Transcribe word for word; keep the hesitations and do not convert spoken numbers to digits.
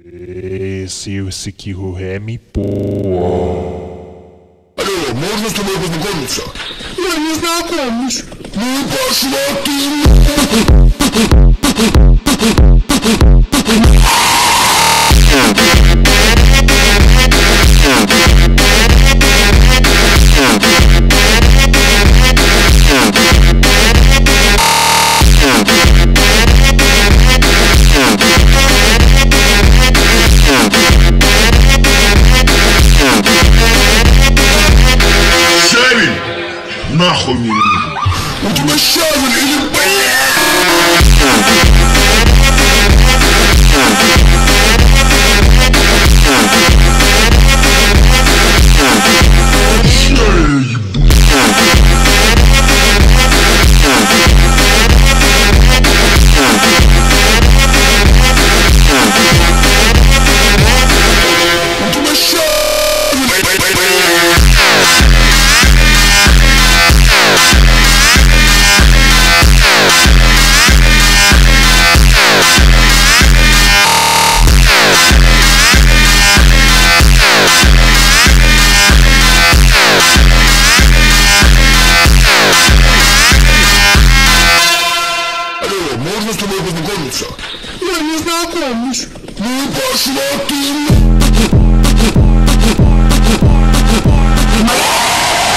Esse, esse que o ré me pô. Алло, можно с тобой познакомиться? Я не знакомлюсь. Ну пошла ты. Нахуй мне! У тебя щавель или блядь? Можно с тобой познакомиться? Я не знакомлюсь. Ну пошла ты.